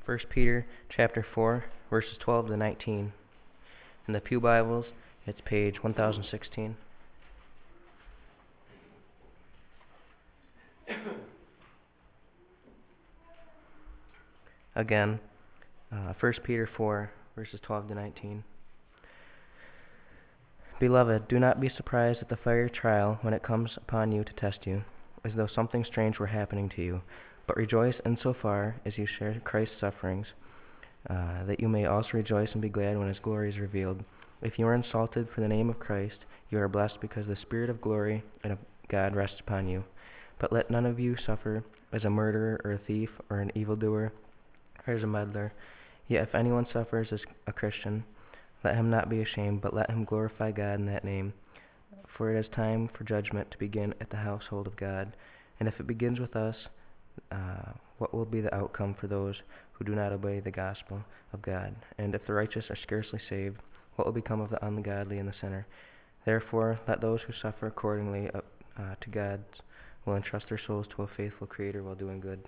1 Peter chapter 4, verses 12 to 19. In the Pew Bibles, it's page 1016. Again, 1 Peter 4, verses 12 to 19. Beloved, do not be surprised at the fiery trial when it comes upon you to test you, as though something strange were happening to you, but rejoice insofar as you share Christ's sufferings, that you may also rejoice and be glad when his glory is revealed. If you are insulted for the name of Christ, you are blessed because the Spirit of glory and of God rests upon you. But let none of you suffer as a murderer or a thief or an evildoer or as a meddler. Yet if anyone suffers as a Christian, let him not be ashamed, but let him glorify God in that name. For it is time for judgment to begin at the household of God. And if it begins with us, what will be the outcome for those who do not obey the gospel of God? And if the righteous are scarcely saved, what will become of the ungodly and the sinner? Therefore, let those who suffer accordingly to God will entrust their souls to a faithful Creator while doing good.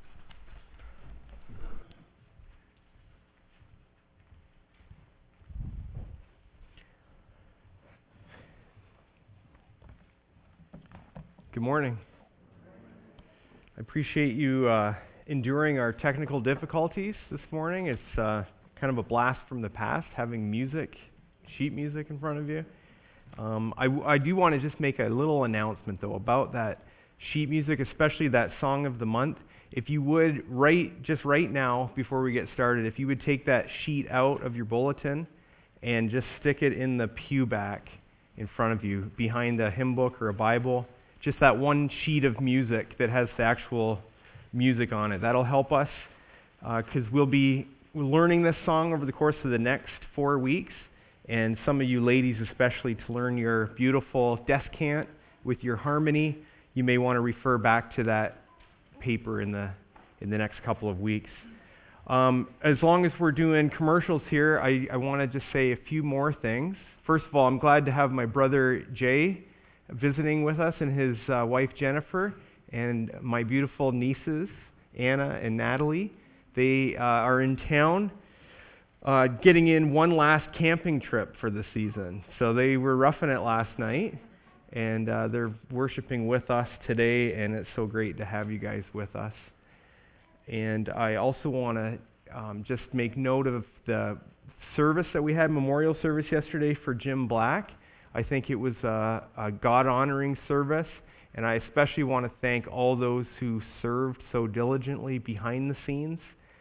Good morning. I appreciate you enduring our technical difficulties this morning. It's kind of a blast from the past having music, sheet music in front of you. I do want to just make a little announcement, though, about that sheet music, especially that Song of the Month. If you would, just right now, before we get started, if you would take that sheet out of your bulletin and just stick it in the pew back in front of you, behind a hymn book or a Bible. Just that one sheet of music that has the actual music on it. That'll help us because we'll be learning this song over the course of the next 4 weeks, and some of you ladies especially, to learn your beautiful descant with your harmony. You may want to refer back to that paper in the next couple of weeks. As long as we're doing commercials here, I want to just say a few more things. First of all, I'm glad to have my brother Jay visiting with us and his wife Jennifer, and my beautiful nieces Anna and Natalie. They are in town getting in one last camping trip for the season. So they were roughing it last night, and they're worshiping with us today, and it's so great to have you guys with us. And I also want to just make note of the service that we had, memorial service yesterday for Jim Black. I think it was a God-honoring service, and I especially want to thank all those who served so diligently behind the scenes.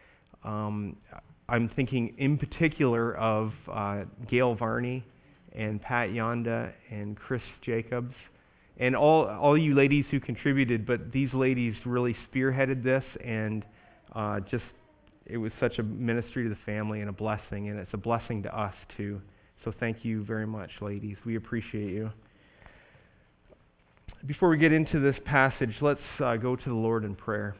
I'm thinking in particular of Gail Varney and Pat Yonda and Chris Jacobs and all you ladies who contributed, but these ladies really spearheaded this, and it was such a ministry to the family and a blessing, and it's a blessing to us too. So thank you very much, ladies. We appreciate you. Before we get into this passage, let's go to the Lord in prayer.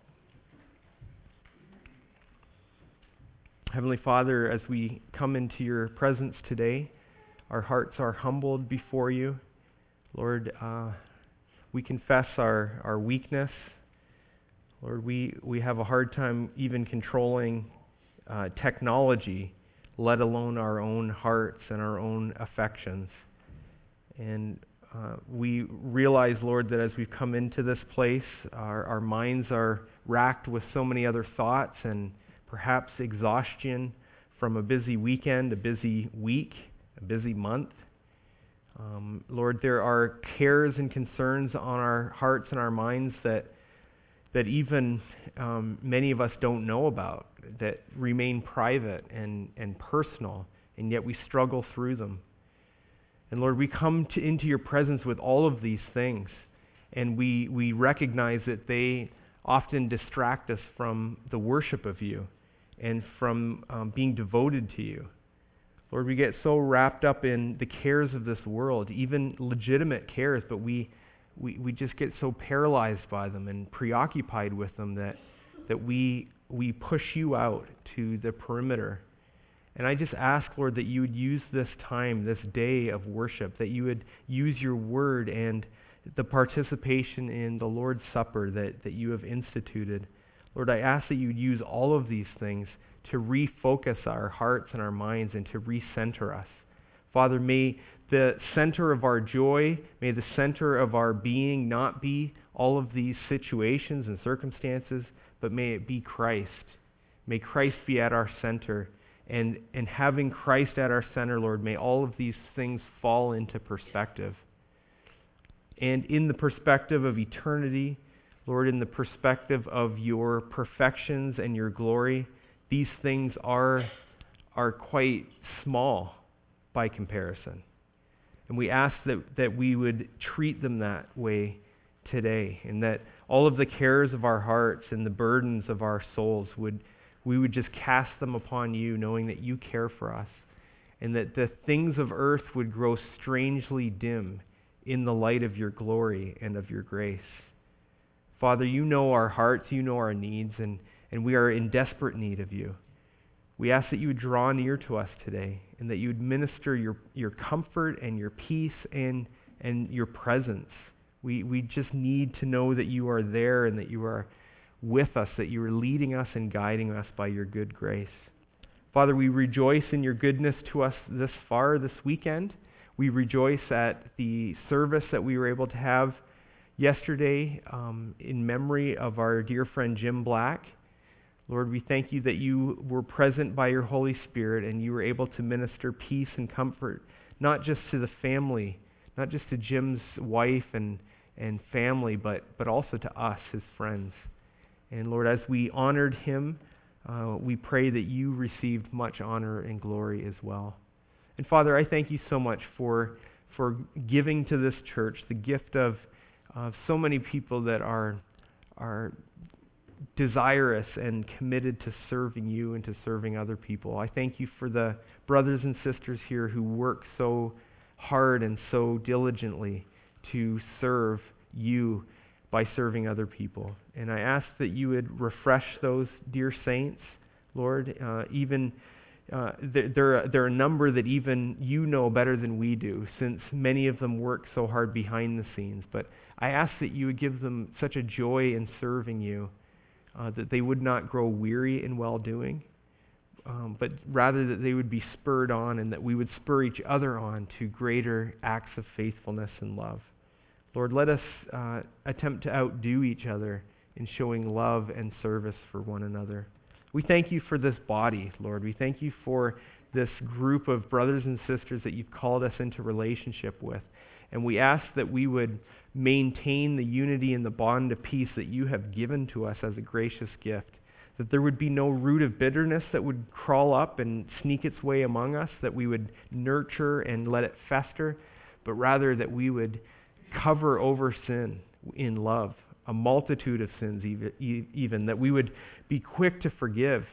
Heavenly Father, as we come into your presence today, our hearts are humbled before you. Lord, we confess our weakness. Lord, we have a hard time even controlling technology, let alone our own hearts and our own affections. And we realize, Lord, that as we've come into this place, our minds are racked with so many other thoughts and perhaps exhaustion from a busy weekend, a busy week, a busy month. Lord, there are cares and concerns on our hearts and our minds that even many of us don't know about, that remain private and personal, and yet we struggle through them. And Lord, we come into your presence with all of these things, and we recognize that they often distract us from the worship of you and from being devoted to you. Lord, we get so wrapped up in the cares of this world, even legitimate cares, but we just get so paralyzed by them and preoccupied with them that we push you out to the perimeter. And I just ask, Lord, that you would use this time, this day of worship, that you would use your word and the participation in the Lord's Supper that you have instituted. Lord, I ask that you would use all of these things to refocus our hearts and our minds and to recenter us. Father, may the center of our joy, may the center of our being not be all of these situations and circumstances, but may it be Christ. May Christ be at our center. And having Christ at our center, Lord, may all of these things fall into perspective. And in the perspective of eternity, Lord, in the perspective of your perfections and your glory, these things are quite small by comparison. And we ask that we would treat them that way today, and that all of the cares of our hearts and the burdens of our souls we would just cast them upon you, knowing that you care for us, and that the things of earth would grow strangely dim in the light of your glory and of your grace. Father, you know our hearts, you know our needs, and we are in desperate need of you. We ask that you would draw near to us today, and that you would minister your comfort and your peace and your presence. We just need to know that you are there and that you are with us, that you are leading us and guiding us by your good grace. Father, we rejoice in your goodness to us this weekend. We rejoice at the service that we were able to have yesterday in memory of our dear friend Jim Black. Lord, we thank you that you were present by your Holy Spirit and you were able to minister peace and comfort, not just to the family, not just to Jim's wife and family, but also to us, his friends. And Lord, as we honored him, we pray that you received much honor and glory as well. And Father, I thank you so much for giving to this church the gift of so many people that are desirous and committed to serving you and to serving other people. I thank you for the brothers and sisters here who work so hard and so diligently to serve you by serving other people. And I ask that you would refresh those dear saints, Lord. There are a number that even you know better than we do, since many of them work so hard behind the scenes. But I ask that you would give them such a joy in serving you, that they would not grow weary in well-doing, but rather that they would be spurred on, and that we would spur each other on to greater acts of faithfulness and love. Lord, let us attempt to outdo each other in showing love and service for one another. We thank you for this body, Lord. We thank you for this group of brothers and sisters that you've called us into relationship with. And we ask that we would maintain the unity and the bond of peace that you have given to us as a gracious gift. That there would be no root of bitterness that would crawl up and sneak its way among us, that we would nurture and let it fester, but rather that we would cover over sin in love, a multitude of sins even, that we would be quick to forgive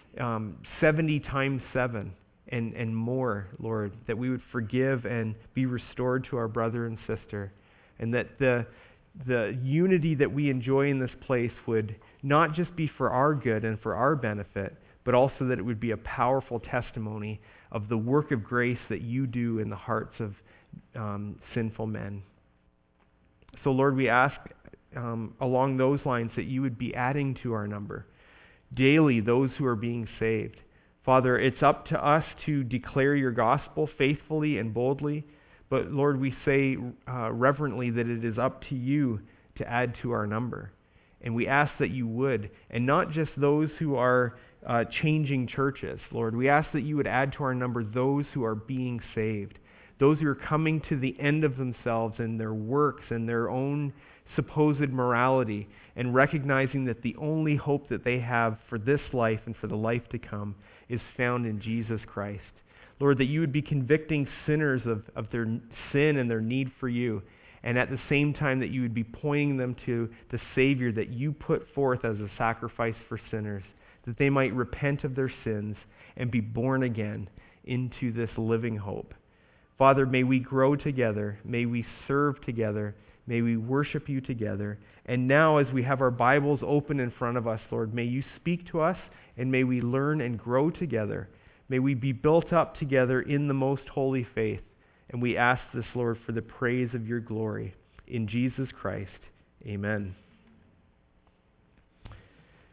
70 times 7 and more, Lord, that we would forgive and be restored to our brother and sister, and that the unity that we enjoy in this place would not just be for our good and for our benefit, but also that it would be a powerful testimony of the work of grace that you do in the hearts of sinful men. So, Lord, we ask along those lines that you would be adding to our number daily those who are being saved. Father, it's up to us to declare your gospel faithfully and boldly, but Lord, we say reverently that it is up to you to add to our number. And we ask that you would, and not just those who are changing churches, Lord. We ask that you would add to our number those who are being saved, those who are coming to the end of themselves and their works and their own supposed morality, and recognizing that the only hope that they have for this life and for the life to come is found in Jesus Christ. Lord, that you would be convicting sinners of their sin and their need for you, and at the same time that you would be pointing them to the Savior that you put forth as a sacrifice for sinners, that they might repent of their sins and be born again into this living hope. Father, may we grow together, may we serve together, may we worship you together. And now as we have our Bibles open in front of us, Lord, may you speak to us, and may we learn and grow together. May we be built up together in the most holy faith. And we ask this, Lord, for the praise of your glory. In Jesus Christ, amen.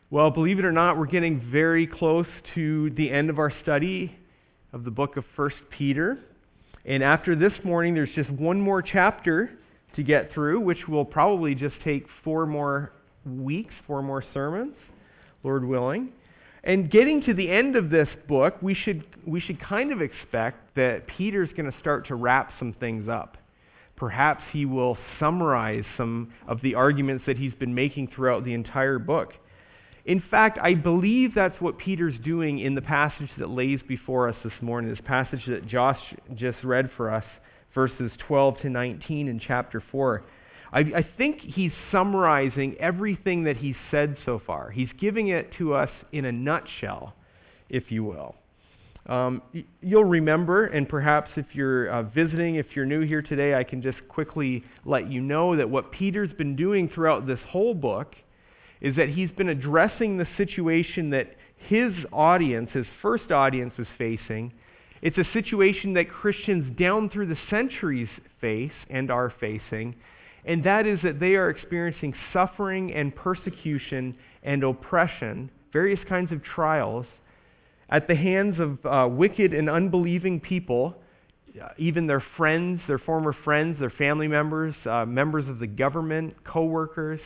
Well, believe it or not, we're getting very close to the end of our study of the book of 1 Peter. And after this morning, there's just one more chapter to get through, which will probably just take 4 more weeks, 4 more sermons, Lord willing. And getting to the end of this book, we should kind of expect that Peter's going to start to wrap some things up. Perhaps he will summarize some of the arguments that he's been making throughout the entire book. In fact, I believe that's what Peter's doing in the passage that lays before us this morning, this passage that Josh just read for us, verses 12 to 19 in chapter 4. I think he's summarizing everything that he's said so far. He's giving it to us in a nutshell, if you will. You'll remember, and perhaps if you're visiting, if you're new here today, I can just quickly let you know that what Peter's been doing throughout this whole book is that he's been addressing the situation that his audience, his first audience, was facing. It's a situation that Christians down through the centuries face and are facing, and that is that they are experiencing suffering and persecution and oppression, various kinds of trials, at the hands of wicked and unbelieving people, even their friends, their former friends, their family members, members of the government, co-workers.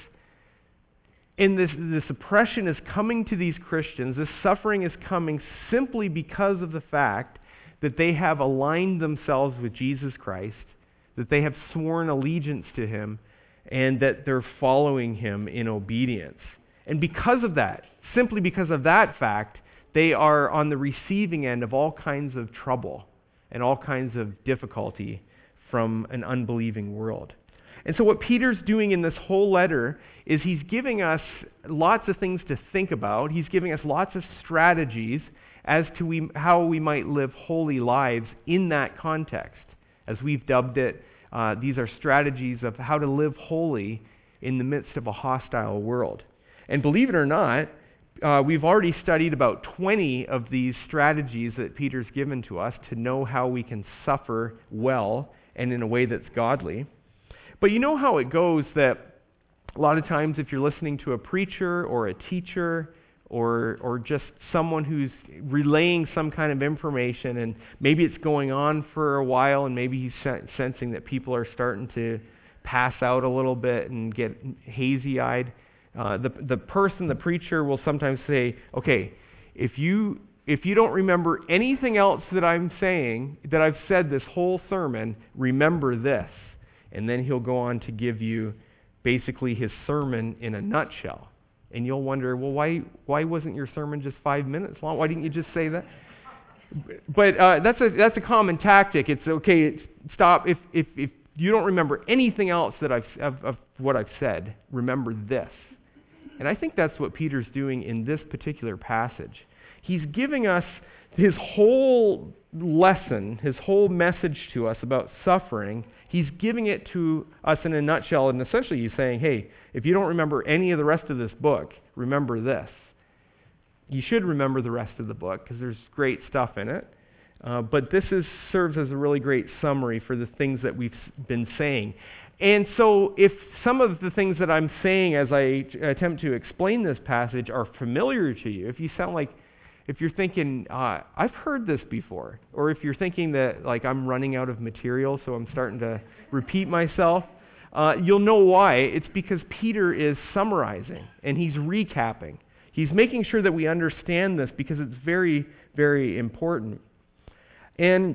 And this oppression is coming to these Christians. This suffering is coming simply because of the fact that they have aligned themselves with Jesus Christ, that they have sworn allegiance to him, and that they're following him in obedience. And because of that, simply because of that fact, they are on the receiving end of all kinds of trouble and all kinds of difficulty from an unbelieving world. And so what Peter's doing in this whole letter is he's giving us lots of things to think about. He's giving us lots of strategies as to how we might live holy lives in that context. As we've dubbed it, these are strategies of how to live holy in the midst of a hostile world. And believe it or not, we've already studied about 20 of these strategies that Peter's given to us to know how we can suffer well and in a way that's godly. But you know how it goes that a lot of times if you're listening to a preacher or a teacher or just someone who's relaying some kind of information, and maybe it's going on for a while and maybe he's sensing that people are starting to pass out a little bit and get hazy-eyed, the preacher will sometimes say, okay, if you don't remember anything else that I'm saying, that I've said this whole sermon, remember this. And then he'll go on to give you basically his sermon in a nutshell. And you'll wonder, well, why wasn't your sermon just 5 minutes long? Why didn't you just say that? But that's a common tactic. It's okay, stop. If you don't remember anything else that of what I've said, remember this. And I think that's what Peter's doing in this particular passage. He's giving us his whole lesson, his whole message to us about suffering. He's giving it to us in a nutshell, and essentially he's saying, hey, if you don't remember any of the rest of this book, remember this. You should remember the rest of the book because there's great stuff in it. But this serves as a really great summary for the things that we've been saying. And so if some of the things that I'm saying as I attempt to explain this passage are familiar to you, if you're thinking, I've heard this before, or if you're thinking that like I'm running out of material, so I'm starting to repeat myself, you'll know why. It's because Peter is summarizing and he's recapping. He's making sure that we understand this because it's very, very important. And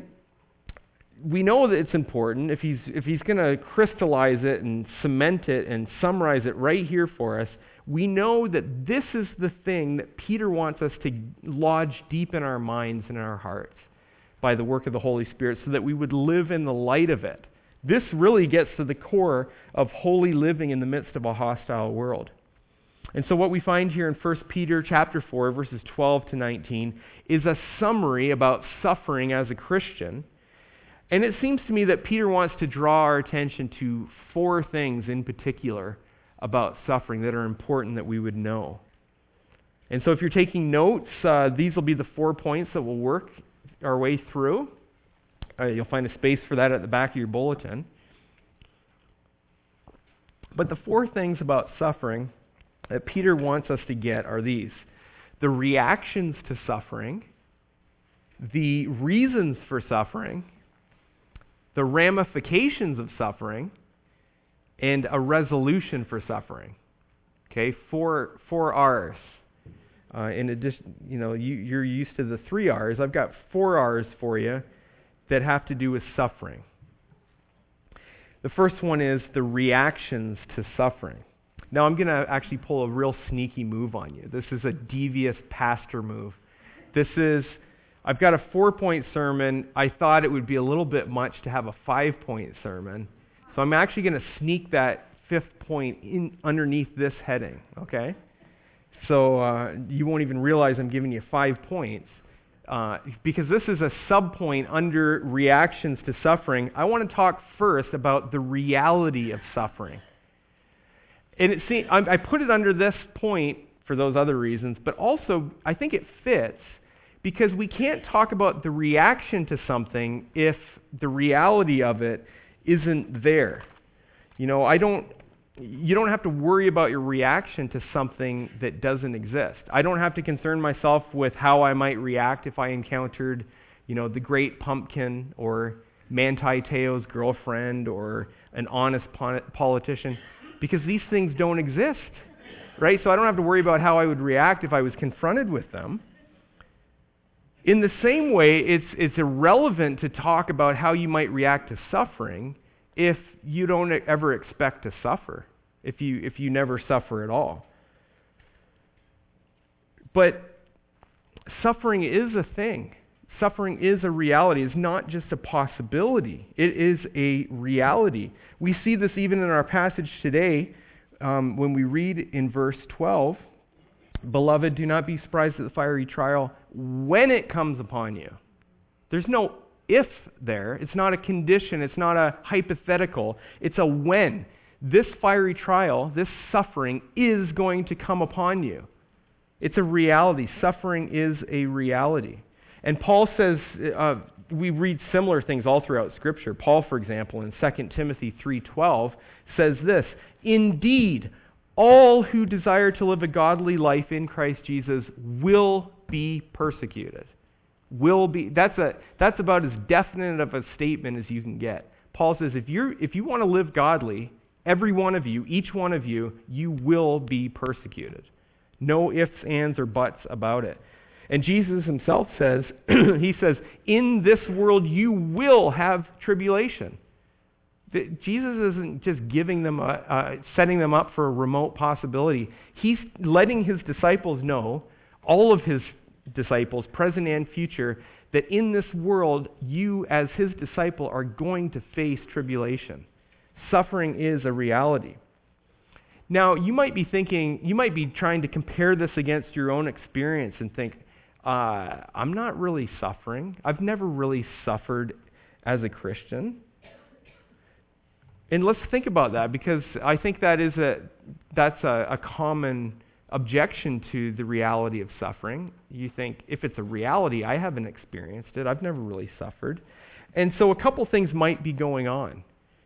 we know that it's important if he's going to crystallize it and cement it and summarize it right here for us. We know that this is the thing that Peter wants us to lodge deep in our minds and in our hearts by the work of the Holy Spirit so that we would live in the light of it. This really gets to the core of holy living in the midst of a hostile world. And so what we find here in 1 Peter chapter 4, verses 12 to 19, is a summary about suffering as a Christian. And it seems to me that Peter wants to draw our attention to 4 things in particular about suffering that are important that we would know. And so if you're taking notes, these will be the 4 points that we'll work our way through. You'll find a space for that at the back of your bulletin. But the 4 things about suffering that Peter wants us to get are these: the reactions to suffering, the reasons for suffering, the ramifications of suffering, and a resolution for suffering. Okay, four R's. In addition, you're used to the 3 R's. I've got 4 R's for you that have to do with suffering. The first one is the reactions to suffering. Now, I'm going to actually pull a real sneaky move on you. This is a devious pastor move. I've got a 4-point sermon. I thought it would be a little bit much to have a 5-point sermon. So I'm actually going to sneak that 5th point in underneath this heading, okay? So you won't even realize I'm giving you 5 points. Because this is a sub-point under reactions to suffering. I want to talk first about the reality of suffering. And I put it under this point for those other reasons, but also I think it fits because we can't talk about the reaction to something if the reality of it isn't there. You don't have to worry about your reaction to something that doesn't exist. I don't have to concern myself with how I might react if I encountered, the great pumpkin or Manti Te'o's girlfriend or an honest politician, because these things don't exist, right? So I don't have to worry about how I would react if I was confronted with them. In the same way, it's irrelevant to talk about how you might react to suffering if you don't ever expect to suffer, if you never suffer at all. But suffering is a thing. Suffering is a reality. It's not just a possibility. It is a reality. We see this even in our passage today when we read in verse 12, "Beloved, do not be surprised at the fiery trial when it comes upon you." There's no if there. It's not a condition. It's not a hypothetical. It's a when. This fiery trial, this suffering is going to come upon you. It's a reality. Suffering is a reality. And Paul says, we read similar things all throughout Scripture. Paul, for example, in 2 Timothy 3:12 says this, "Indeed, all who desire to live a godly life in Christ Jesus will be persecuted." Will be. That's about as definite of a statement as you can get. Paul says, if you want to live godly, every one of you, each one of you, you will be persecuted. No ifs, ands, or buts about it. And Jesus himself says, he says, in this world you will have tribulation. Jesus isn't just giving them setting them up for a remote possibility. He's letting his disciples know, all of his disciples, present and future, that in this world, you as his disciple are going to face tribulation. Suffering is a reality. Now, you might be trying to compare this against your own experience and think, I'm not really suffering. I've never really suffered as a Christian. And let's think about that, because I think that's a common objection to the reality of suffering. You think, if it's a reality, I haven't experienced it. I've never really suffered. And so a couple things might be going on.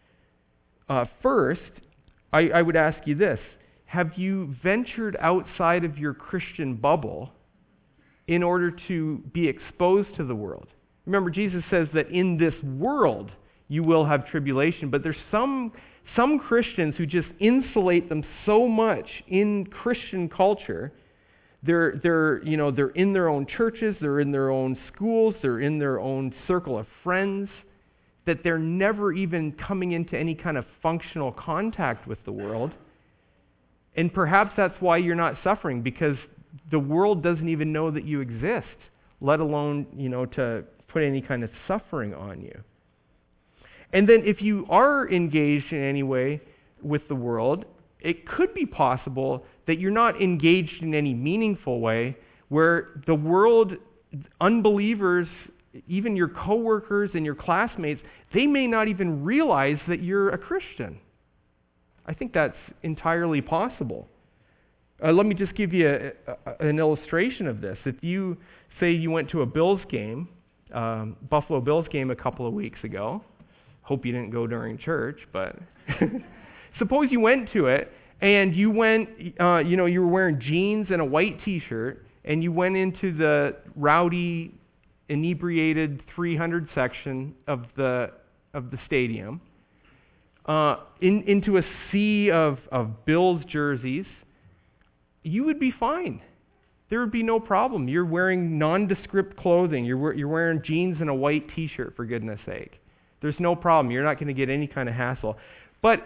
First, I would ask you this. Have you ventured outside of your Christian bubble in order to be exposed to the world? Remember, Jesus says that in this world you will have tribulation, but there's some Christians who just insulate them so much in Christian culture. They're in their own churches, they're in their own schools, they're in their own circle of friends, that they're never even coming into any kind of functional contact with the world. And perhaps that's why you're not suffering, because the world doesn't even know that you exist, let alone, to put any kind of suffering on you. And then if you are engaged in any way with the world, it could be possible that you're not engaged in any meaningful way, where the world, unbelievers, even your coworkers and your classmates, they may not even realize that you're a Christian. I think that's entirely possible. Let me just give you an illustration of this. If you say you went to a Bills game, Buffalo Bills game a couple of weeks ago, hope you didn't go during church, but suppose you went to it and you went, you were wearing jeans and a white t-shirt, and you went into the rowdy, inebriated 300 section of the stadium, into a sea of Bills jerseys, you would be fine. There would be no problem. You're wearing nondescript clothing. You're wearing jeans and a white t-shirt, for goodness sake. There's no problem. You're not going to get any kind of hassle. But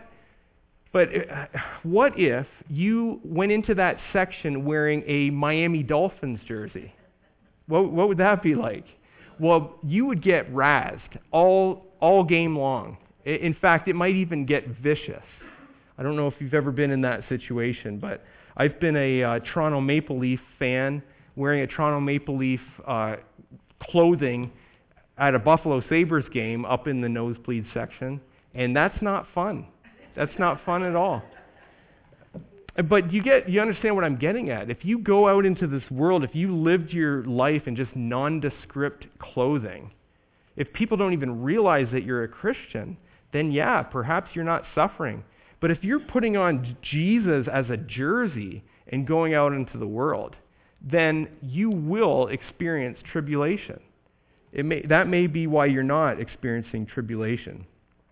what if you went into that section wearing a Miami Dolphins jersey? What would that be like? Well, you would get razzed all game long. In fact, it might even get vicious. I don't know if you've ever been in that situation, but I've been a Toronto Maple Leaf fan, wearing a Toronto Maple Leaf clothing at a Buffalo Sabres game up in the nosebleed section, and that's not fun. That's not fun at all. But you understand what I'm getting at. If you go out into this world, if you lived your life in just nondescript clothing, if people don't even realize that you're a Christian, then yeah, perhaps you're not suffering. But if you're putting on Jesus as a jersey and going out into the world, then you will experience tribulation. That may be why you're not experiencing tribulation.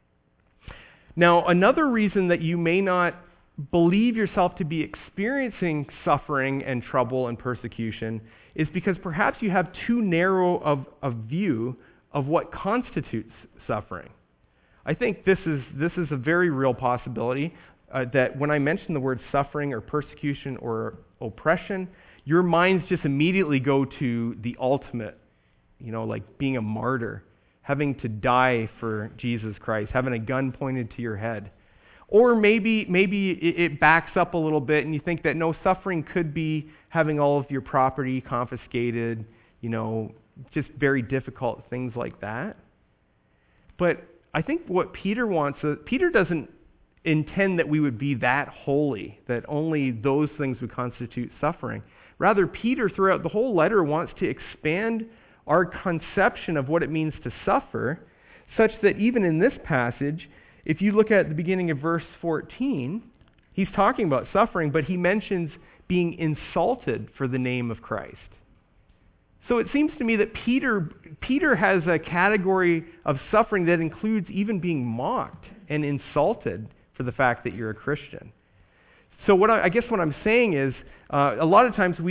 Now, another reason that you may not believe yourself to be experiencing suffering and trouble and persecution is because perhaps you have too narrow of a view of what constitutes suffering. I think this is a very real possibility that when I mention the word suffering or persecution or oppression, your minds just immediately go to the ultimate, like being a martyr, having to die for Jesus Christ, having a gun pointed to your head. Or maybe it backs up a little bit and you think that no, suffering could be having all of your property confiscated, just very difficult things like that. But I think what Peter wants, Peter doesn't intend that we would be that holy, that only those things would constitute suffering. Rather, Peter, throughout the whole letter, wants to expand our conception of what it means to suffer, such that even in this passage, if you look at the beginning of verse 14, he's talking about suffering, but he mentions being insulted for the name of Christ. So it seems to me that Peter has a category of suffering that includes even being mocked and insulted for the fact that you're a Christian. So I guess what I'm saying is, a lot of times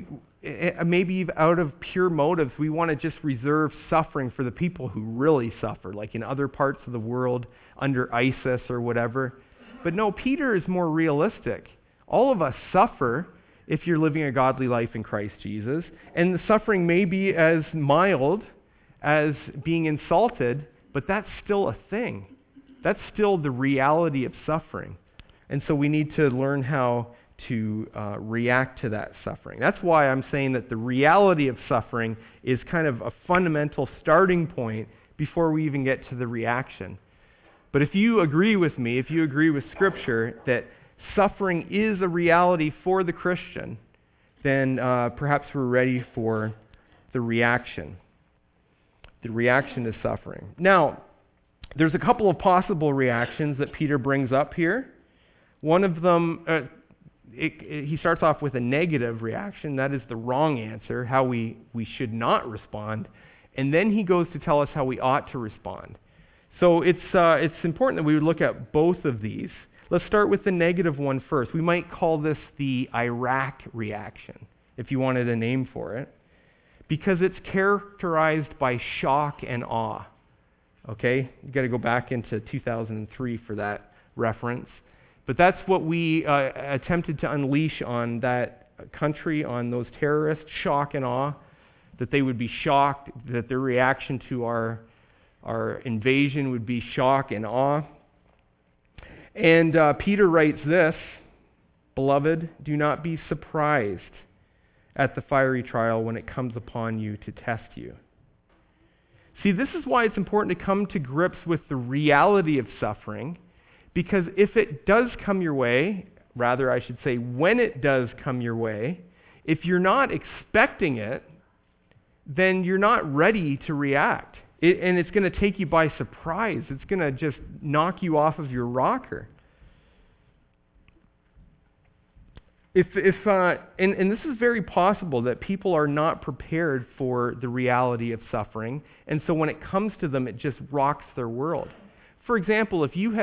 maybe out of pure motives, we want to just reserve suffering for the people who really suffer, like in other parts of the world under ISIS or whatever. But no, Peter is more realistic. All of us suffer if you're living a godly life in Christ Jesus, and the suffering may be as mild as being insulted, but that's still a thing. That's still the reality of suffering. And so we need to learn how to react to that suffering. That's why I'm saying that the reality of suffering is kind of a fundamental starting point before we even get to the reaction. But if you agree with me, if you agree with Scripture that suffering is a reality for the Christian, then perhaps we're ready for the reaction. The reaction to suffering. Now, there's a couple of possible reactions that Peter brings up here. One of them, he starts off with a negative reaction. That is the wrong answer, how we should not respond. And then he goes to tell us how we ought to respond. So it's important that we would look at both of these. Let's start with the negative one first. We might call this the Iraq reaction, if you wanted a name for it, because it's characterized by shock and awe. Okay? You've got to go back into 2003 for that reference. But that's what we attempted to unleash on that country, on those terrorists, shock and awe, that they would be shocked, that their reaction to our invasion would be shock and awe. And Peter writes this, "Beloved, do not be surprised at the fiery trial when it comes upon you to test you." See, this is why it's important to come to grips with the reality of suffering, because if it does come your way, rather I should say when it does come your way, if you're not expecting it, then you're not ready to react. And it's going to take you by surprise. It's going to just knock you off of your rocker. And this is very possible that people are not prepared for the reality of suffering, and so when it comes to them, it just rocks their world. For example, if you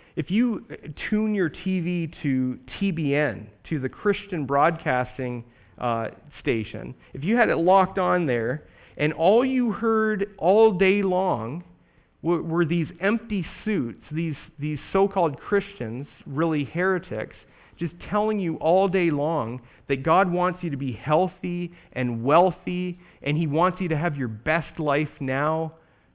tune your TV to TBN, to the Christian Broadcasting station, if you had it locked on there, and all you heard all day long were these empty suits, these so-called Christians, really heretics, just telling you all day long that God wants you to be healthy and wealthy, and He wants you to have your best life now.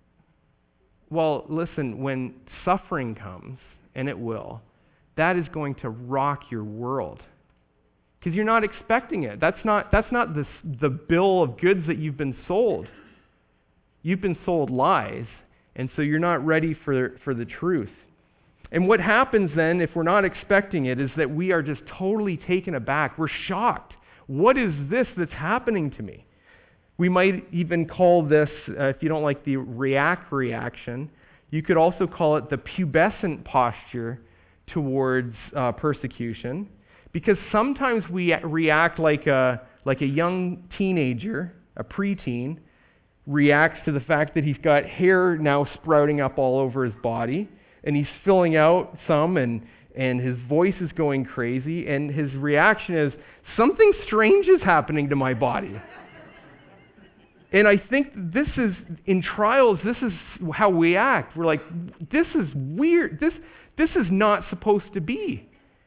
Well, listen, when suffering comes, and it will, that is going to rock your world. Because you're not expecting it. That's not the bill of goods that you've been sold. You've been sold lies, and so you're not ready for the truth. And what happens then, if we're not expecting it, is that we are just totally taken aback. We're shocked. What is this that's happening to me? We might even call this, if you don't like the reaction, you could also call it the pubescent posture towards persecution. Because sometimes we react like a young teenager, a preteen, reacts to the fact that he's got hair now sprouting up all over his body, and he's filling out some, and his voice is going crazy, and his reaction is, something strange is happening to my body. And I think in trials, this is how we act. We're like, this is weird. This is not supposed to be.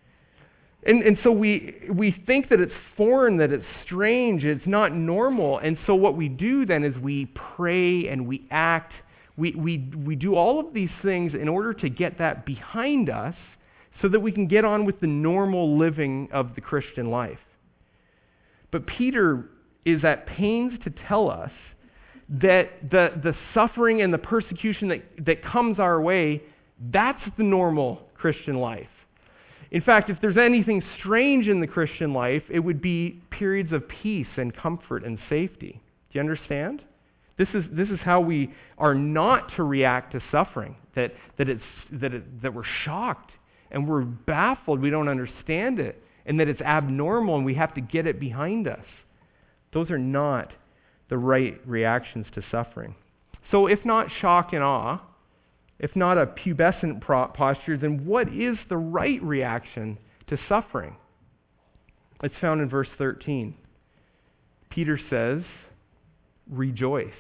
And so we think that it's foreign, that it's strange, it's not normal. And so what we do then is we pray and we act. We do all of these things in order to get that behind us so that we can get on with the normal living of the Christian life. But Peter is at pains to tell us that the suffering and the persecution that comes our way, that's the normal Christian life. In fact, if there's anything strange in the Christian life, it would be periods of peace and comfort and safety. Do you understand? This is how we are not to react to suffering, that we're shocked and we're baffled, we don't understand it, and that it's abnormal and we have to get it behind us. Those are not the right reactions to suffering. So if not shock and awe, if not a pubescent posture, then what is the right reaction to suffering? It's found in verse 13. Peter says, rejoice.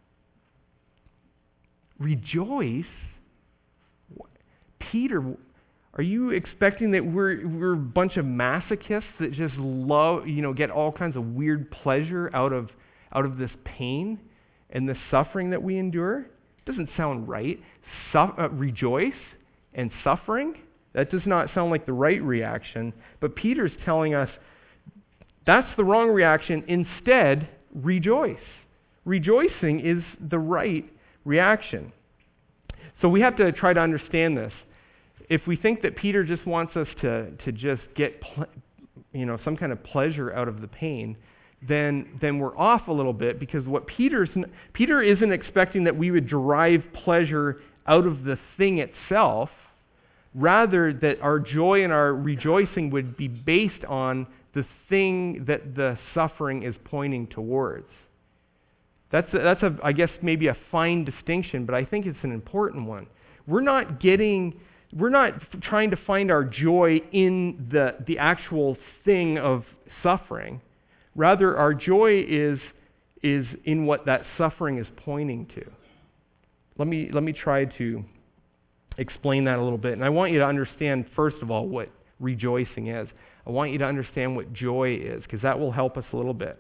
Rejoice? Peter, are you expecting that we're a bunch of masochists that just love, get all kinds of weird pleasure out of this pain and the suffering that we endure? Doesn't sound right. Rejoice and suffering? That does not sound like the right reaction. But Peter's telling us that's the wrong reaction. Instead, rejoice. Rejoicing is the right reaction. So we have to try to understand this. If we think that Peter just wants us to just get some kind of pleasure out of the pain, then we're off a little bit, because what Peter isn't expecting that we would derive pleasure out of the thing itself, rather that our joy and our rejoicing would be based on the thing that the suffering is pointing towards. That's I guess maybe a fine distinction, but I think it's an important one. We're not trying to find our joy in the actual thing of suffering. Rather, our joy is in what that suffering is pointing to. Let me try to explain that a little bit. And I want you to understand, first of all, what rejoicing is. I want you to understand what joy is, because that will help us a little bit.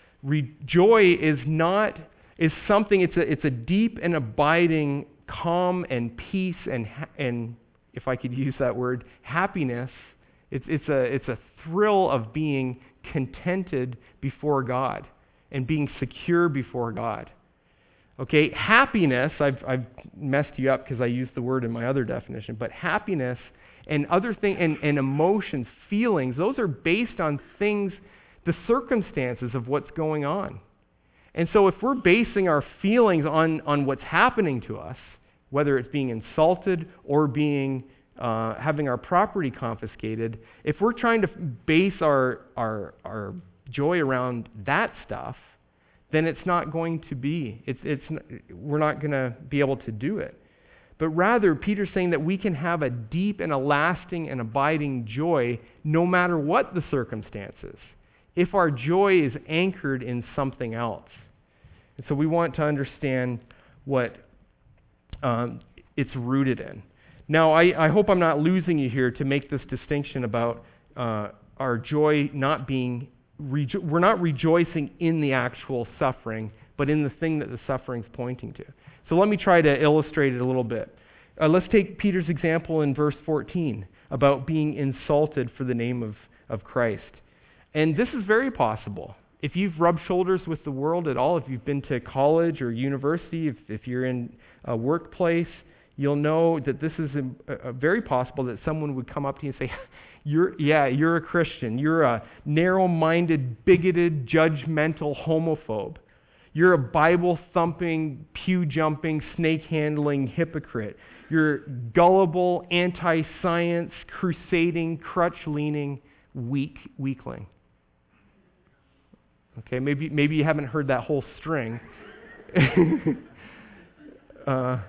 Joy is something. It's a deep and abiding calm and peace and if I could use that word, happiness. It's a thrill of being contented before God and being secure before God. Okay, happiness, I've messed you up because I used the word in my other definition, but happiness and other things and emotions, feelings, those are based on things, the circumstances of what's going on. And so if we're basing our feelings on what's happening to us, whether it's being insulted or being having our property confiscated, if we're trying to base our joy around that stuff, then it's not going to be. We're not going to be able to do it. But rather, Peter's saying that we can have a deep and a lasting and abiding joy no matter what the circumstances, if our joy is anchored in something else. And so we want to understand what it's rooted in. Now, I hope I'm not losing you here to make this distinction about our joy not being, we're not rejoicing in the actual suffering, but in the thing that the suffering's pointing to. So let me try to illustrate it a little bit. Let's take Peter's example in verse 14 about being insulted for the name of Christ. And this is very possible. If you've rubbed shoulders with the world at all, if you've been to college or university, if you're in a workplace, you'll know that this is very possible that someone would come up to you and say, you're a Christian. You're a narrow-minded, bigoted, judgmental homophobe. You're a Bible-thumping, pew-jumping, snake-handling hypocrite. You're gullible, anti-science, crusading, crutch-leaning weakling. Okay, maybe you haven't heard that whole string. But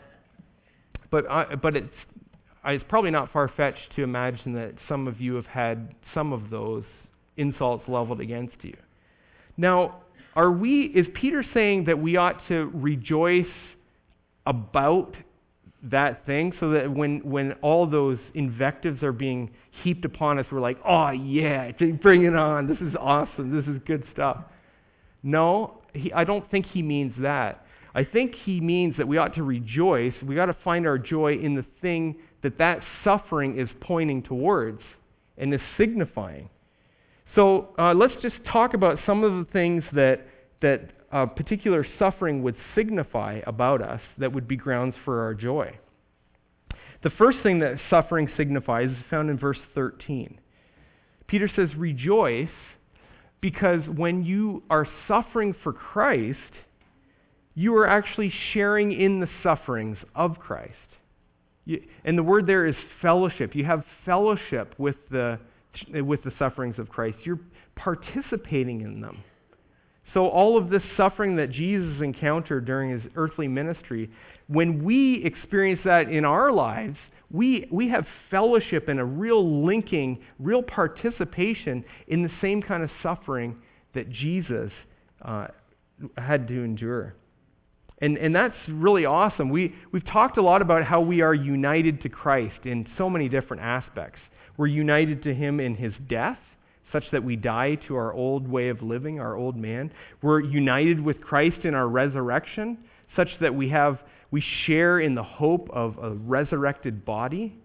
it's probably not far-fetched to imagine that some of you have had some of those insults leveled against you. Now, is Peter saying that we ought to rejoice about that thing so that when all those invectives are being heaped upon us, we're like, oh yeah, bring it on, this is awesome, this is good stuff? No, I don't think he means that. I think he means that we ought to rejoice, we ought to find our joy in the thing that suffering is pointing towards and is signifying. So let's just talk about some of the things that particular suffering would signify about us that would be grounds for our joy. The first thing that suffering signifies is found in verse 13. Peter says, rejoice, because when you are suffering for Christ, you are actually sharing in the sufferings of Christ. And the word there is fellowship. You have fellowship with the sufferings of Christ. You're participating in them. So all of this suffering that Jesus encountered during his earthly ministry, when we experience that in our lives, we have fellowship and a real linking, real participation in the same kind of suffering that Jesus had to endure. And that's really awesome. We've talked a lot about how we are united to Christ in so many different aspects. We're united to him in his death, such that we die to our old way of living, our old man. We're united with Christ in our resurrection, such that we share in the hope of a resurrected body.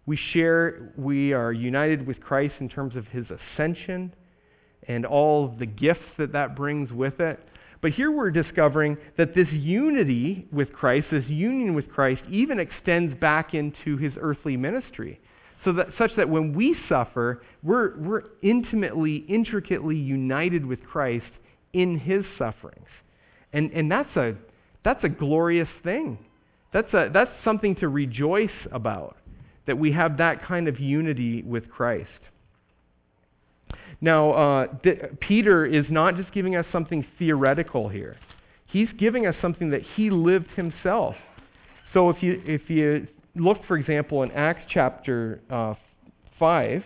We are united with Christ in terms of his ascension and all of the gifts that brings with it. But here we're discovering that this unity with Christ, this union with Christ, even extends back into his earthly ministry. Such that when we suffer, we're intricately united with Christ in his sufferings. And that's a glorious thing. That's something to rejoice about, that we have that kind of unity with Christ. Now, Peter is not just giving us something theoretical here. He's giving us something that he lived himself. So if you look, for example, in Acts chapter 5,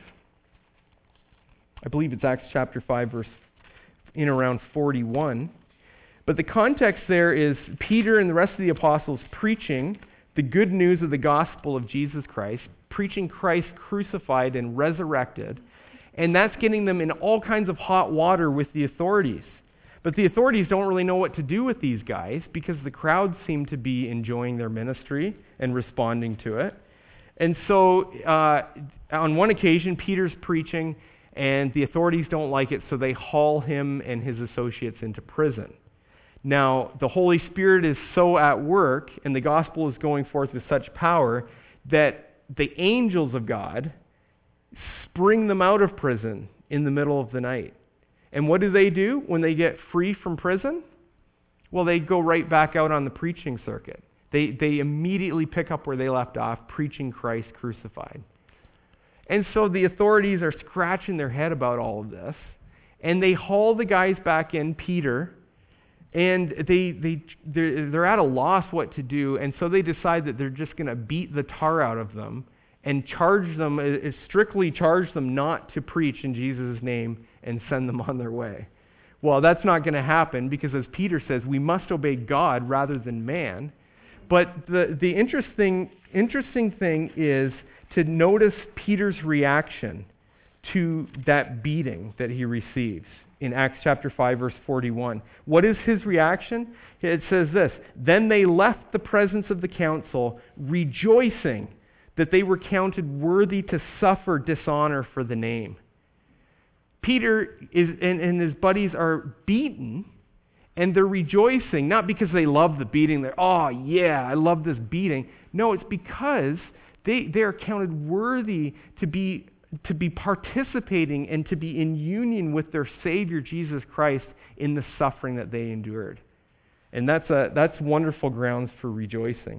I believe it's Acts chapter 5, verse in around 41. But the context there is Peter and the rest of the apostles preaching the good news of the gospel of Jesus Christ, preaching Christ crucified and resurrected, and that's getting them in all kinds of hot water with the authorities. But the authorities don't really know what to do with these guys because the crowds seem to be enjoying their ministry and responding to it. And so on one occasion, Peter's preaching, and the authorities don't like it, so they haul him and his associates into prison. Now, the Holy Spirit is so at work, and the gospel is going forth with such power, that the angels of God spring them out of prison in the middle of the night. And what do when they get free from prison? Well, they go right back out on the preaching circuit. They immediately pick up where they left off, preaching Christ crucified. And so the authorities are scratching their head about all of this, and they haul the guys back in, Peter, and they're at a loss what to do, and so they decide that they're just going to beat the tar out of them and strictly charge them not to preach in Jesus' name and send them on their way. Well, that's not going to happen because, as Peter says, we must obey God rather than man. But the interesting thing is to notice Peter's reaction to that beating that he receives in Acts chapter 5, verse 41. What is his reaction? It says this, "Then they left the presence of the council, rejoicing that they were counted worthy to suffer dishonor for the name." Peter and his buddies are beaten, and they're rejoicing, not because they love the beating. They're, oh yeah, I love this beating. No, it's because they are counted worthy to be participating and to be in union with their Savior, Jesus Christ, in the suffering that they endured. And that's wonderful grounds for rejoicing.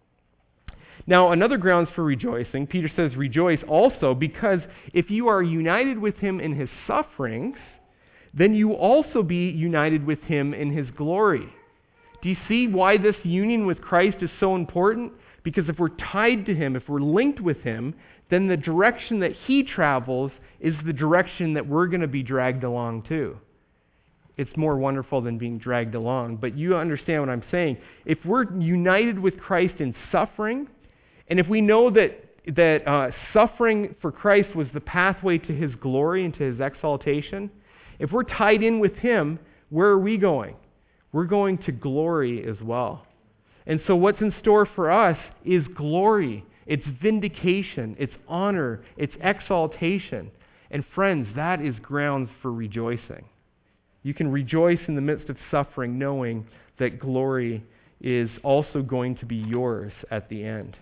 Now, another grounds for rejoicing, Peter says, rejoice also because if you are united with him in his sufferings, then you also be united with him in his glory. Do you see why this union with Christ is so important? Because if we're tied to him, if we're linked with him, then the direction that he travels is the direction that we're going to be dragged along to. It's more wonderful than being dragged along, but you understand what I'm saying. If we're united with Christ in suffering, and if we know that suffering for Christ was the pathway to his glory and to his exaltation, if we're tied in with him, where are we going? We're going to glory as well. And so what's in store for us is glory. It's vindication. It's honor. It's exaltation. And friends, that is grounds for rejoicing. You can rejoice in the midst of suffering knowing that glory is also going to be yours at the end.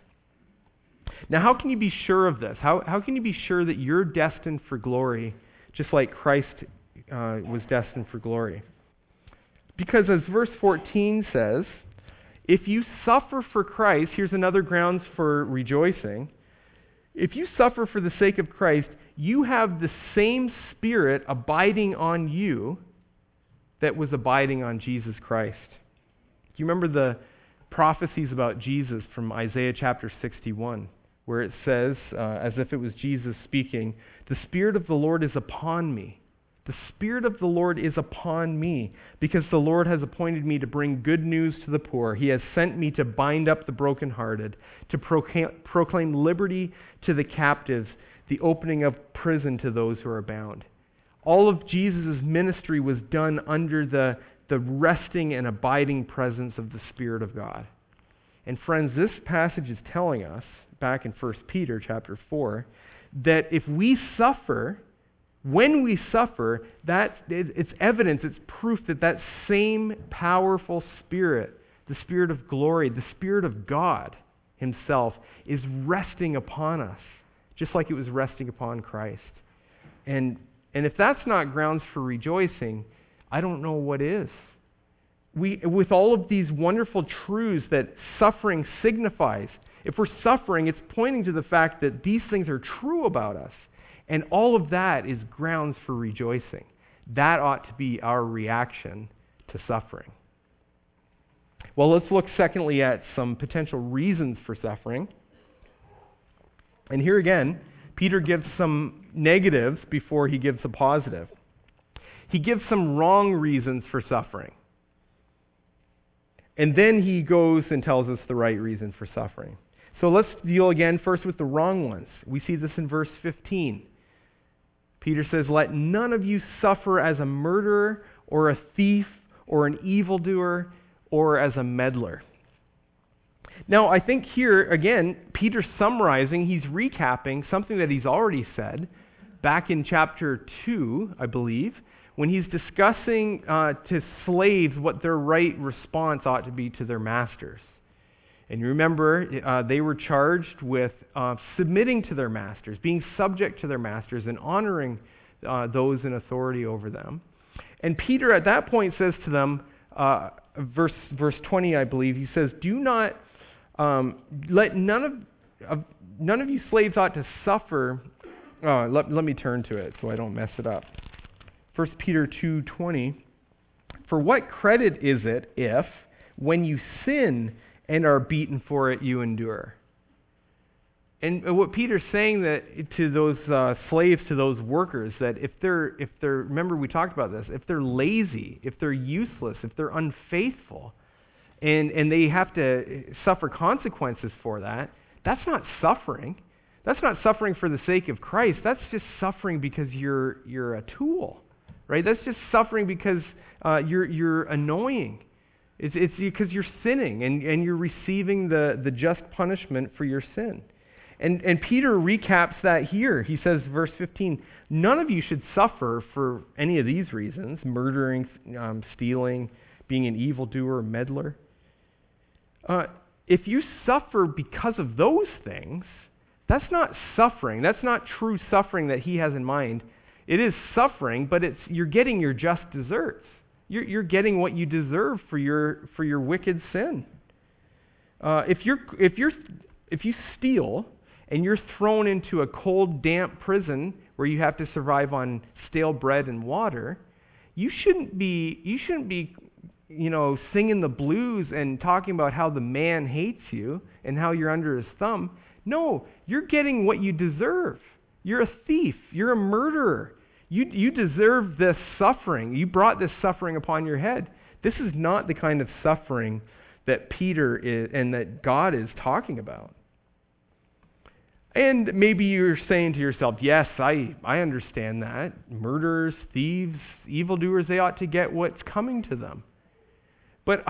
Now, how can you be sure of this? How can you be sure that you're destined for glory just like Christ was destined for glory? Because as verse 14 says, if you suffer for Christ, here's another grounds for rejoicing. If you suffer for the sake of Christ, you have the same Spirit abiding on you that was abiding on Jesus Christ. Do you remember the prophecies about Jesus from Isaiah chapter 61, where it says, as if it was Jesus speaking, "The Spirit of the Lord is upon me. The Spirit of the Lord is upon me, because the Lord has appointed me to bring good news to the poor. He has sent me to bind up the brokenhearted, to proclaim liberty to the captives, the opening of prison to those who are bound." All of Jesus' ministry was done under the resting and abiding presence of the Spirit of God. And friends, this passage is telling us, back in 1 Peter chapter 4, that if we suffer, when we suffer, it's evidence, it's proof that that same powerful Spirit, the Spirit of glory, the Spirit of God himself, is resting upon us, just like it was resting upon Christ. And if that's not grounds for rejoicing, I don't know what is. With all of these wonderful truths that suffering signifies, if we're suffering, it's pointing to the fact that these things are true about us. And all of that is grounds for rejoicing. That ought to be our reaction to suffering. Well, let's look secondly at some potential reasons for suffering. And here again, Peter gives some negatives before he gives a positive. He gives some wrong reasons for suffering. And then he goes and tells us the right reason for suffering. So let's deal again first with the wrong ones. We see this in verse 15. Peter says, "Let none of you suffer as a murderer or a thief or an evildoer or as a meddler." Now, I think here, again, Peter's summarizing, he's recapping something that he's already said back in chapter 2, I believe, when he's discussing to slaves what their right response ought to be to their masters. And you remember, they were charged with submitting to their masters, being subject to their masters, and honoring those in authority over them. And Peter at that point says to them, verse 20, I believe, he says, "Do not Let none of you slaves ought to suffer. Let me turn to it so I don't mess it up. 1 Peter 2:20. For what credit is it if, when you sin and are beaten for it, you endure? And what Peter's saying that to those slaves, to those workers, that if they're remember we talked about this, if they're lazy, if they're useless, if they're unfaithful, and they have to suffer consequences for that, that's not suffering. That's not suffering for the sake of Christ. That's just suffering because you're a tool, right? That's just suffering because you're annoying. It's because you're sinning and you're receiving the just punishment for your sin. And Peter recaps that here. He says, verse 15, none of you should suffer for any of these reasons: murdering, stealing, being an evildoer, meddler. If you suffer because of those things, that's not suffering. That's not true suffering that he has in mind. It is suffering, but you're getting your just deserts. You're getting what you deserve for your wicked sin. If you steal and you're thrown into a cold, damp prison where you have to survive on stale bread and water, you shouldn't be singing the blues and talking about how the man hates you and how you're under his thumb. No, you're getting what you deserve. You're a thief. You're a murderer. You deserve this suffering. You brought this suffering upon your head. This is not the kind of suffering that Peter is, and that God is talking about. And maybe you're saying to yourself, yes, I understand that. Murderers, thieves, evildoers, they ought to get what's coming to them. But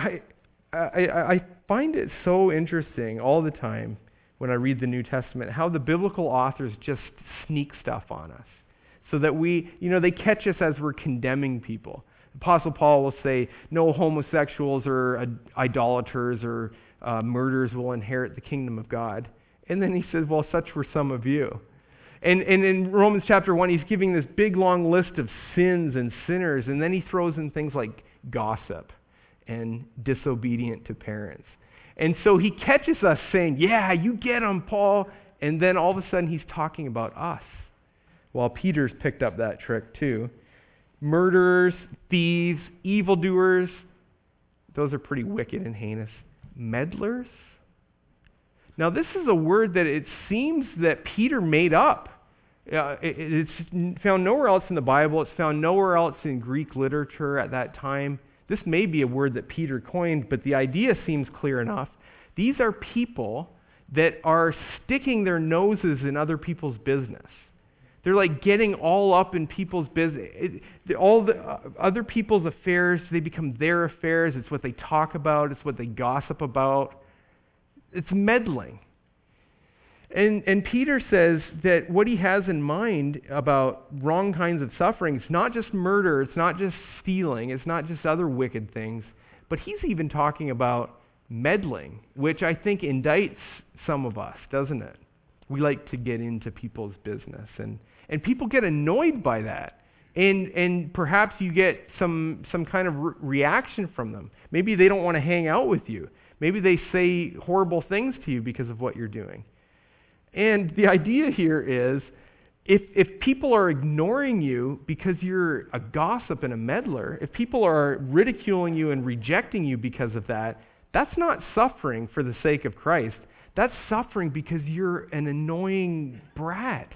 I find it so interesting all the time when I read the New Testament how the biblical authors just sneak stuff on us so that they catch us as we're condemning people. Apostle Paul will say, no homosexuals or idolaters or murderers will inherit the kingdom of God. And then he says, well, such were some of you. And in Romans chapter 1, he's giving this big, long list of sins and sinners, and then he throws in things like gossip and disobedient to parents. And so he catches us saying, yeah, you get them, Paul. And then all of a sudden he's talking about us. Well, Peter's picked up that trick too. Murderers, thieves, evildoers, those are pretty wicked and heinous. Meddlers? Now, this is a word that it seems that Peter made up. It's found nowhere else in the Bible. It's found nowhere else in Greek literature at that time. This may be a word that Peter coined, but the idea seems clear enough. These are people that are sticking their noses in other people's business. They're like getting all up in people's business. All the other people's affairs, they become their affairs. It's what they talk about. It's what they gossip about. It's meddling. And Peter says that what he has in mind about wrong kinds of suffering is not just murder, it's not just stealing, it's not just other wicked things, but he's even talking about meddling, which I think indicts some of us, doesn't it? We like to get into people's business, and people get annoyed by that. And perhaps you get some kind of reaction from them. Maybe they don't want to hang out with you. Maybe they say horrible things to you because of what you're doing. And the idea here is, if people are ignoring you because you're a gossip and a meddler, if people are ridiculing you and rejecting you because of that, that's not suffering for the sake of Christ. That's suffering because you're an annoying brat.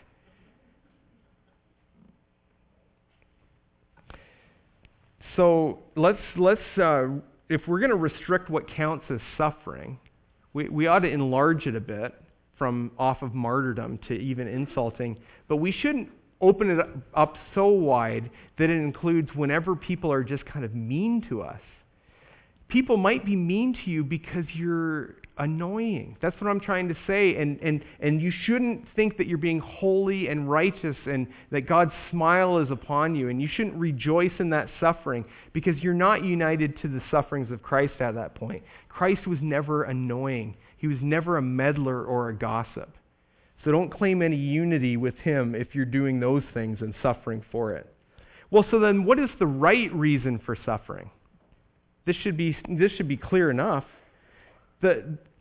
So let's if we're going to restrict what counts as suffering, we ought to enlarge it a bit from off of martyrdom to even insulting, but we shouldn't open it up so wide that it includes whenever people are just kind of mean to us. People might be mean to you because you're annoying. That's what I'm trying to say. And you shouldn't think that you're being holy and righteous and that God's smile is upon you. And you shouldn't rejoice in that suffering because you're not united to the sufferings of Christ at that point. Christ was never annoying. He was never a meddler or a gossip. So don't claim any unity with him if you're doing those things and suffering for it. Well, so then what is the right reason for suffering? This should be clear enough.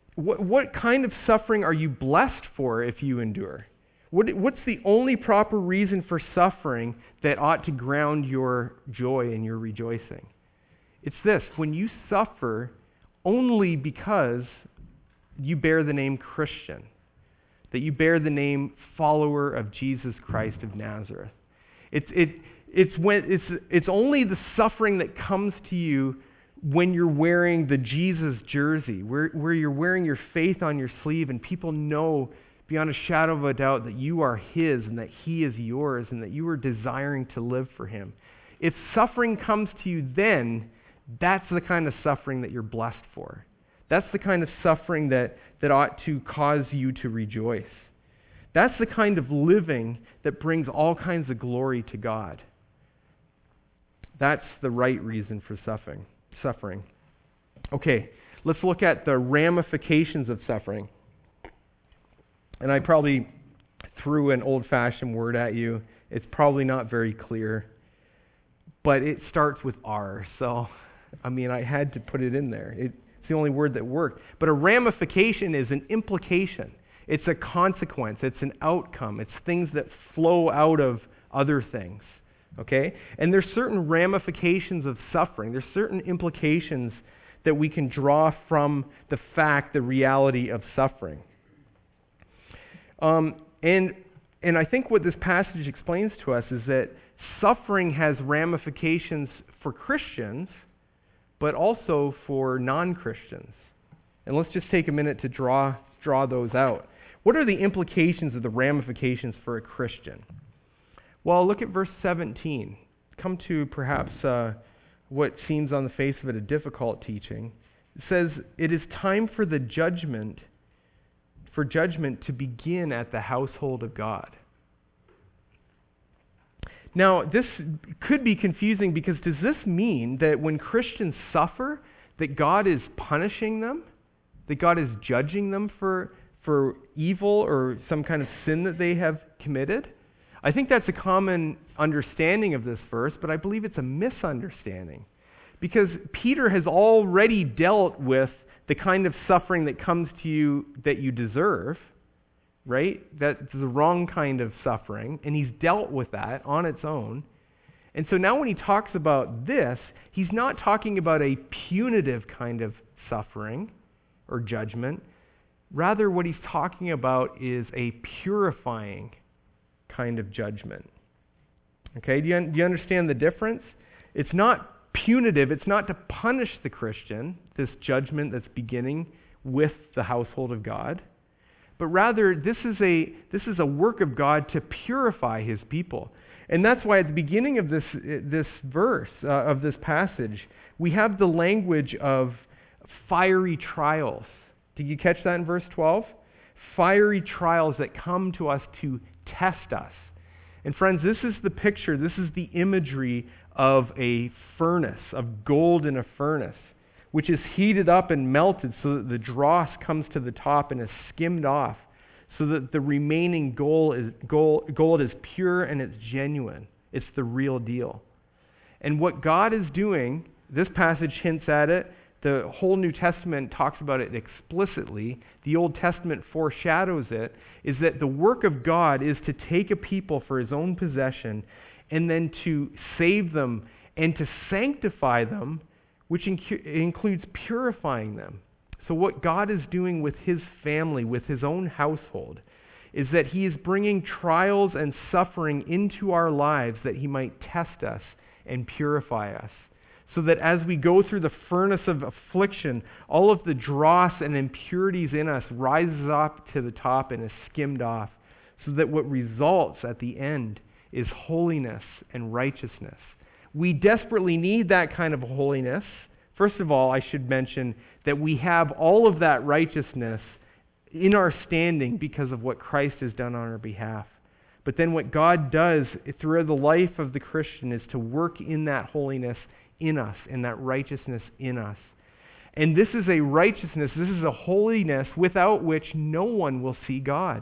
What kind of suffering are you blessed for if you endure? What's the only proper reason for suffering that ought to ground your joy and your rejoicing? It's this: when you suffer only because you bear the name Christian, that you bear the name follower of Jesus Christ of Nazareth. It's only the suffering that comes to you when you're wearing the Jesus jersey, where you're wearing your faith on your sleeve and people know beyond a shadow of a doubt that you are His and that He is yours and that you are desiring to live for Him. If suffering comes to you then, that's the kind of suffering that you're blessed for. That's the kind of suffering that ought to cause you to rejoice. That's the kind of living that brings all kinds of glory to God. That's the right reason for suffering. Okay, let's look at the ramifications of suffering. And I probably threw an old-fashioned word at you. It's probably not very clear, but it starts with R. So, I had to put it in there. It's the only word that worked. But a ramification is an implication. It's a consequence. It's an outcome. It's things that flow out of other things. Okay? And there's certain ramifications of suffering. There's certain implications that we can draw from the reality of suffering. And I think what this passage explains to us is that suffering has ramifications for Christians, but also for non-Christians. And let's just take a minute to draw those out. What are the implications of the ramifications for a Christian? Well, look at verse 17. Come to perhaps what seems on the face of it a difficult teaching. It says, "It is time for judgment to begin at the household of God." Now, this could be confusing because does this mean that when Christians suffer, that God is punishing them? That God is judging them for evil or some kind of sin that they have committed? I think that's a common understanding of this verse, but I believe it's a misunderstanding. Because Peter has already dealt with the kind of suffering that comes to you that you deserve, right? That's the wrong kind of suffering, and he's dealt with that on its own. And so now when he talks about this, he's not talking about a punitive kind of suffering or judgment. Rather, what he's talking about is a purifying kind of judgment. Okay, do you understand the difference? It's not punitive. It's not to punish the Christian, this judgment that's beginning with the household of God. But rather, this is a work of God to purify His people. And that's why at the beginning of this verse, of this passage, we have the language of fiery trials. Did you catch that in verse 12? Fiery trials that come to us to test us. And friends, this is the picture, this is the imagery of a furnace, of gold in a furnace, which is heated up and melted so that the dross comes to the top and is skimmed off, so that the remaining gold is pure and it's genuine. It's the real deal. And what God is doing, this passage hints at it, the whole New Testament talks about it explicitly, the Old Testament foreshadows it, is that the work of God is to take a people for His own possession and then to save them and to sanctify them, which includes purifying them. So what God is doing with His family, with His own household, is that He is bringing trials and suffering into our lives that He might test us and purify us. So that as we go through the furnace of affliction, all of the dross and impurities in us rises up to the top and is skimmed off, so that what results at the end is holiness and righteousness. We desperately need that kind of holiness. First of all, I should mention that we have all of that righteousness in our standing because of what Christ has done on our behalf. But then what God does through the life of the Christian is to work in that holiness in us, in that righteousness in us. And this is a righteousness, this is a holiness without which no one will see God.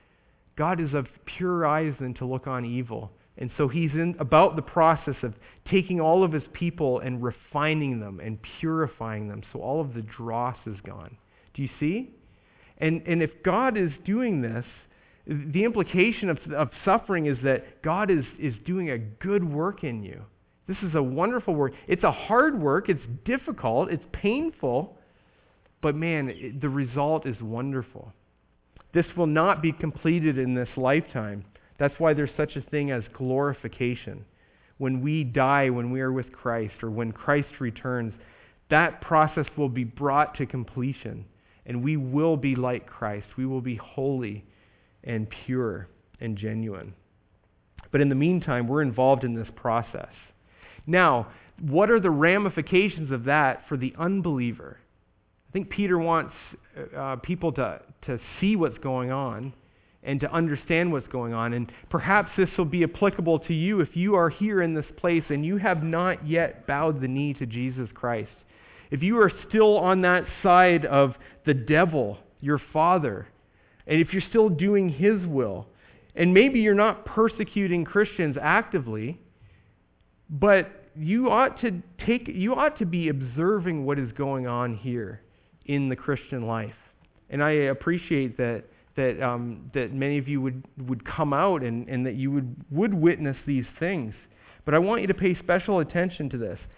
God is of purer eyes than to look on evil. And so He's about the process of taking all of His people and refining them and purifying them so all of the dross is gone Do you see? And if God is doing this, the implication of suffering is that God is doing a good work in you. This is a wonderful work. It's a hard work. It's difficult. It's painful. But man, the result is wonderful. This will not be completed in this lifetime. That's why there's such a thing as glorification. When we die, when we are with Christ, or when Christ returns, that process will be brought to completion. And we will be like Christ. We will be holy and pure and genuine. But in the meantime, we're involved in this process. Now, what are the ramifications of that for the unbeliever? I think Peter wants people to see what's going on and to understand what's going on. And perhaps this will be applicable to you if you are here in this place and you have not yet bowed the knee to Jesus Christ. If you are still on that side of the devil, your father, and if you're still doing his will, and maybe you're not persecuting Christians actively, but you ought to be observing what is going on here in the Christian life. And I appreciate that many of you would come out and that you would witness these things. But I want you to pay special attention to this.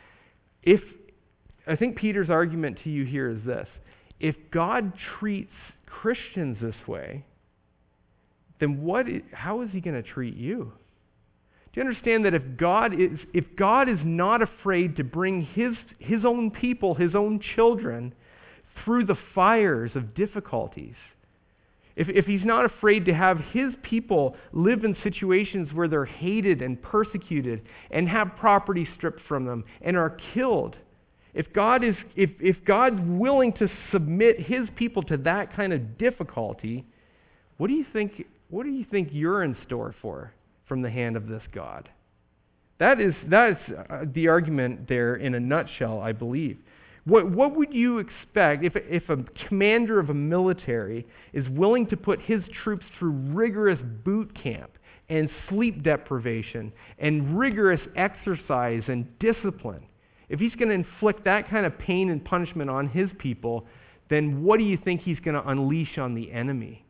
I think Peter's argument to you here is this: if God treats Christians this way, then how is he going to treat you? Do you understand that if God is not afraid to bring his own people, his own children, through the fires of difficulties, if he's not afraid to have his people live in situations where they're hated and persecuted and have property stripped from them and are killed, if God's willing to submit his people to that kind of difficulty, what do you think you're in store for from the hand of this God? That's the argument there in a nutshell, I believe. What would you expect if a commander of a military is willing to put his troops through rigorous boot camp and sleep deprivation and rigorous exercise and discipline? If he's going to inflict that kind of pain and punishment on his people, then what do you think he's going to unleash on the enemy?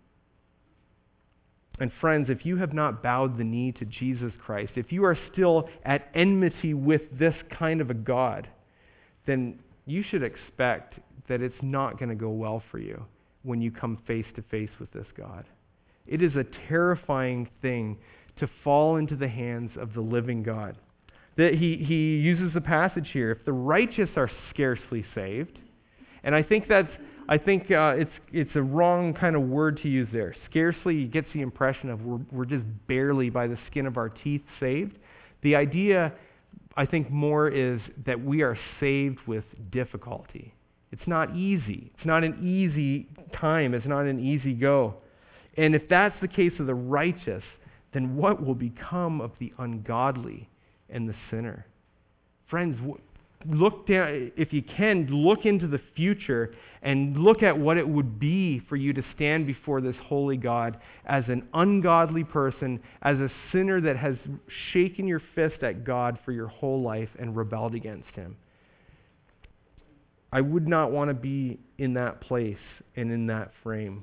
And friends, if you have not bowed the knee to Jesus Christ, if you are still at enmity with this kind of a God, then you should expect that it's not going to go well for you when you come face to face with this God. It is a terrifying thing to fall into the hands of the living God. That he uses the passage here, if the righteous are scarcely saved, and I think it's a wrong kind of word to use there. Scarcely gets the impression of we're just barely by the skin of our teeth saved. The idea, I think, more is that we are saved with difficulty. It's not easy. It's not an easy time. It's not an easy go. And if that's the case of the righteous, then what will become of the ungodly and the sinner? Friends, look down, if you can, look into the future and look at what it would be for you to stand before this holy God as an ungodly person, as a sinner that has shaken your fist at God for your whole life and rebelled against him. I would not want to be in that place and in that frame.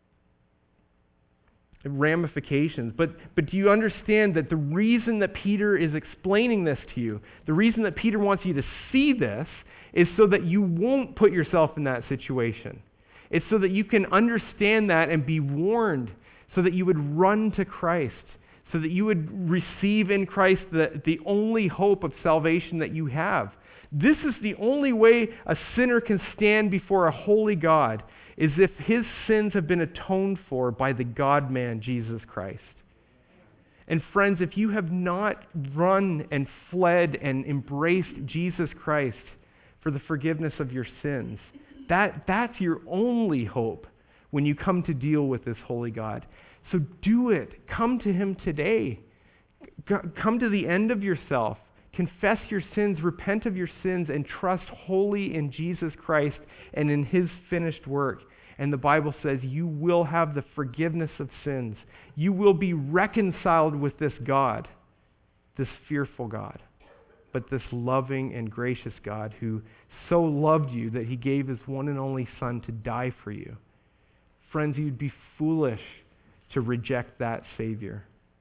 Ramifications. But do you understand that the reason that Peter is explaining this to you, the reason that Peter wants you to see this, is so that you won't put yourself in that situation. It's so that you can understand that and be warned, so that you would run to Christ, so that you would receive in Christ the only hope of salvation that you have. This is the only way a sinner can stand before a holy God, is if his sins have been atoned for by the God-man, Jesus Christ. And friends, if you have not run and fled and embraced Jesus Christ for the forgiveness of your sins, that's your only hope when you come to deal with this holy God. So do it. Come to him today. Come to the end of yourself. Confess your sins, repent of your sins, and trust wholly in Jesus Christ and in his finished work. And the Bible says you will have the forgiveness of sins. You will be reconciled with this God, this fearful God. but this loving and gracious God who so loved you that he gave his one and only Son to die for you. Friends, you'd be foolish to reject that Savior.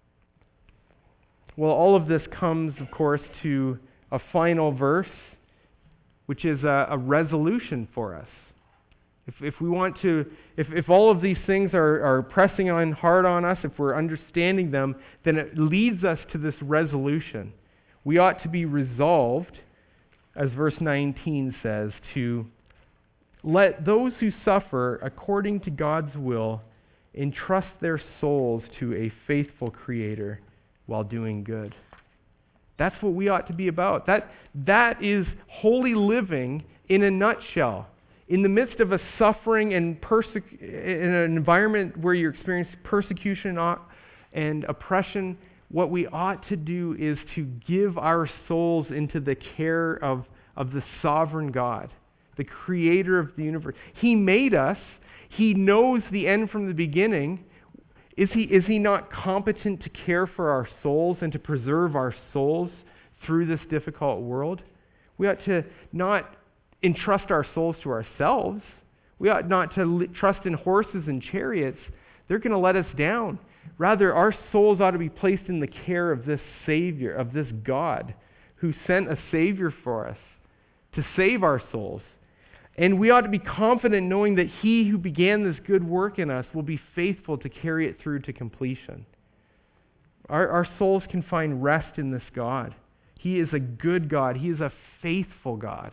Well, all of this comes, of course, to a final verse, which is a resolution for us. If we want to, if all of these things are pressing on hard on us, if we're understanding them, then it leads us to this resolution. We ought to be resolved, as verse 19 says, to let those who suffer according to God's will entrust their souls to a faithful Creator while doing good. That's what we ought to be about. That is holy living in a nutshell. In the midst of a suffering and in an environment where you're experiencing persecution and oppression, what we ought to do is to give our souls into the care of the sovereign God, the Creator of the universe. He made us. He knows the end from the beginning. Is he not competent to care for our souls and to preserve our souls through this difficult world? We ought to not entrust our souls to ourselves. We ought not to trust in horses and chariots. They're going to let us down. Rather, our souls ought to be placed in the care of this Savior, of this God who sent a Savior for us to save our souls. And we ought to be confident knowing that he who began this good work in us will be faithful to carry it through to completion. Our souls can find rest in this God. He is a good God. He is a faithful God.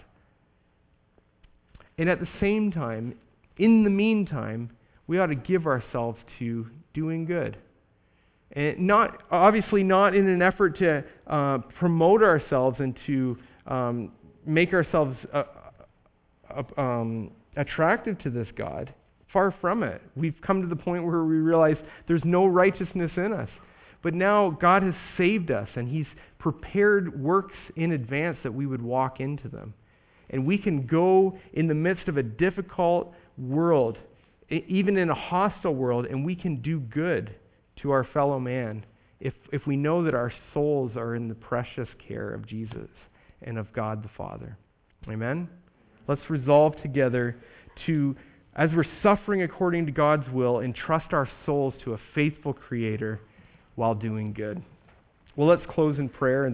And at the same time, in the meantime, we ought to give ourselves to doing good. And obviously not in an effort to promote ourselves and to make ourselves attractive to this God. Far from it. We've come to the point where we realize there's no righteousness in us. But now God has saved us, and he's prepared works in advance that we would walk into them. And we can go in the midst of a difficult world, even in a hostile world, and we can do good to our fellow man if we know that our souls are in the precious care of Jesus and of God the Father. Amen? Let's resolve together to, as we're suffering according to God's will, entrust our souls to a faithful Creator while doing good. Well, let's close in prayer.